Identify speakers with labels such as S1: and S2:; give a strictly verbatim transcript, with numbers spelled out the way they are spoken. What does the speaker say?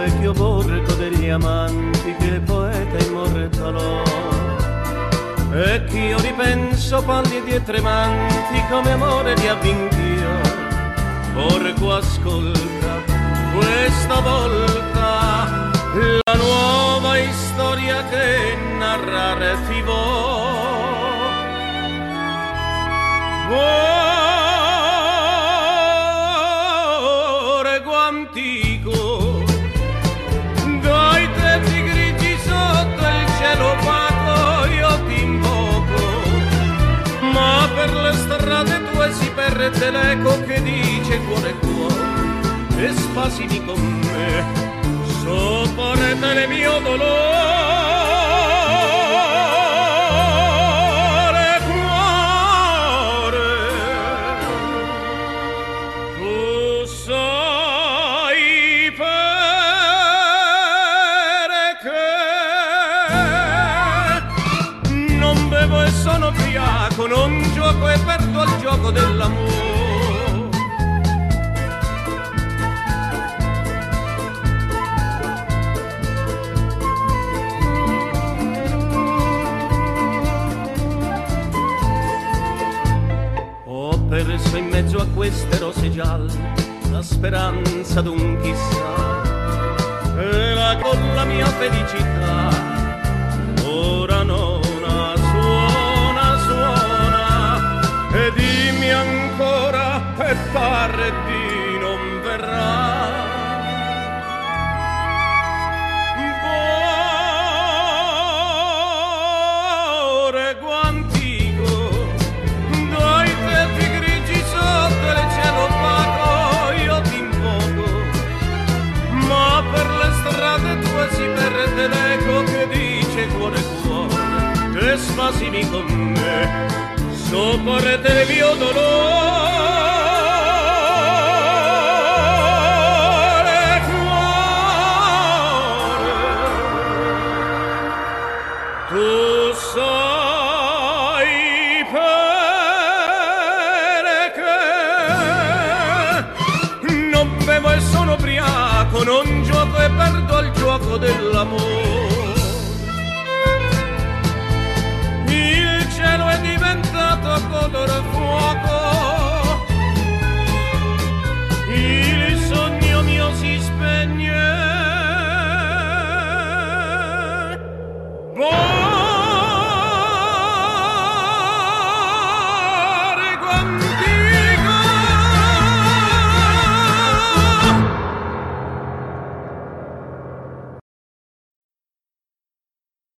S1: vecchio borgo degli amanti che il poeta immortalò. E che io ripenso pallidi e tremanti come amore li avvinch'io. Borgo ascolta questa volta la nuova storia che narrare ti vo. Borgo antico dai tetti grigi sotto il cielo opaco io ti invoco, ma per le strade tue si perde l'eco che dice cuore cuore e spasimi con me sopporta il mio dolore. Non gioco e perdo al gioco dell'amore. Ho perso in mezzo a queste rose gialle la speranza d'un chissà e la con la mia felicità ora non e dimmi ancora e pare di non verrà. Borgo antico dai tetti grigi sotto il cielo opaco io ti invoco, ma per le strade tue si perde l'eco che dice cuore cuore che spasimi con me sopporte il mio dolore. Cuore, tu sai perché non bevo e sono ubriaco, non gioco e perdo il gioco dell'amore. Il cielo è diventato color fuoco, il sogno mio si spegne.